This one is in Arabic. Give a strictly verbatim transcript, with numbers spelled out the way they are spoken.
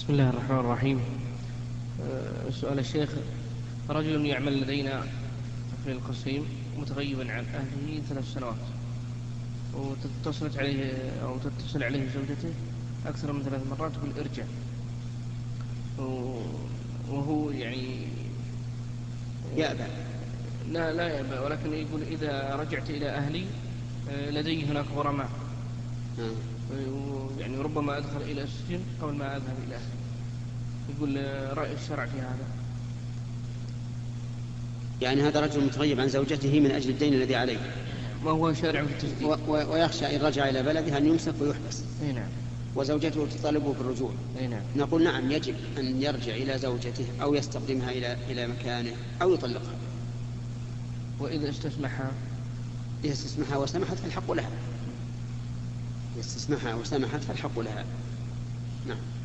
بسم الله الرحمن الرحيم. سؤال الشيخ: رجل يعمل لدينا في القصيم متغيبا عن أهله ثلاث سنوات، وتتصلت عليه أو تتصل عليه زوجته أكثر من ثلاث مرات تقول ارجع، وهو يعني يأبى. لا لا يأبى، ولكن يقول إذا رجعت إلى أهلي لدي هناك غرماء، يعني ربما أدخل إلى السجن قبل ما أذهب إلى أهلي. يقول رأي الشرع في هذا. يعني هذا رجل متغيب عن زوجته من أجل الدين الذي عليه، ما هو شارع في التجديد، ويخشى إن رجع إلى بلده أن يمسك ويحبس. أي نعم. وزوجته تطالبه بالرجوع. أي نعم. نقول نعم، يجب أن يرجع إلى زوجته أو يستقدمها إلى إلى مكانه أو يطلقها. وإذا استسمحها إذا استسمحها وسمحت فالحق لها. إذا استسمحها وسمحت فالحق لها. نعم.